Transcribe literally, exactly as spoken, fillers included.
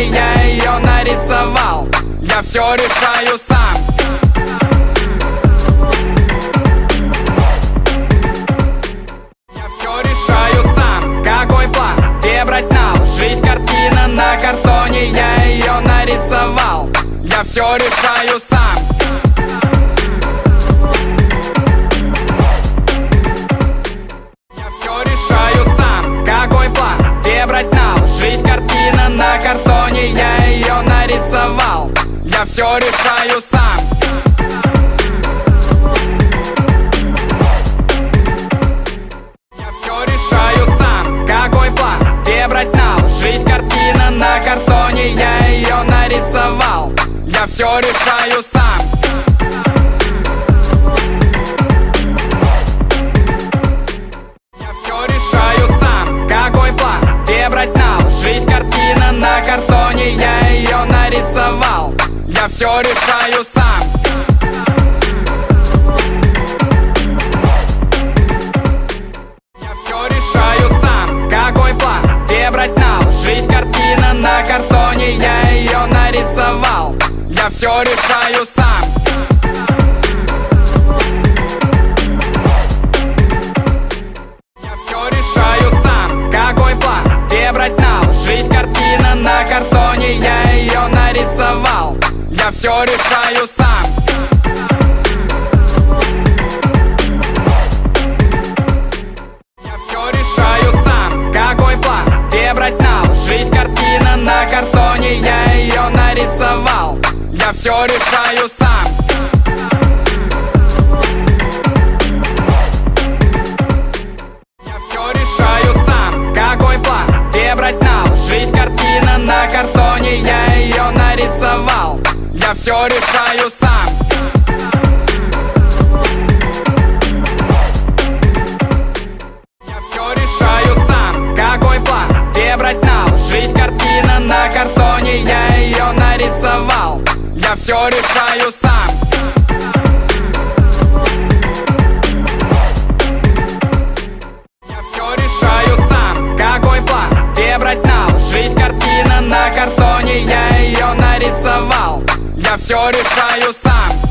я ее нарисовал. Я все решаю сам. Я все решаю сам. Какой план, где брать нал? Жизнь картина на картоне, я ее нарисовал. Я все решаю сам. Я все решаю сам. Какой план, где брать нал? Жизнь картина на картоне, я ее нарисовал. Я все решаю сам. Я все решаю сам. Какой план, где брать нал? Жизнь картина на картоне, я ее нарисовал. Я все решаю сам. Я все решаю сам. Какой план, где брать нал? Жизнь картина на картоне, я ее нарисовал. Я все решаю сам. Я все решаю сам. Какой план, где брать нал? Жизнь картина на картоне, я ее нарисовал. Я все решаю сам. Я все решаю сам. Какой план, где брать нал? Жизнь картина на картоне, я ее нарисовал. Я все решаю сам. Я все решаю сам. Какой план, где брать нал? Жизнь картина на картоне, я ее нарисовал. Я все решаю сам. Я все решаю сам. Какой план, где брать нал? Жизнь картина на картоне, я ее нарисовал. Я все решаю сам. Я все решаю сам. Какой план, где брать нал? Жизнь картина на картоне, я ее нарисовал. Я все решаю сам. Я все решаю сам. Какой план, где брать нал? Жизнь картина на картоне, я ее нарисовал. Я все решаю сам.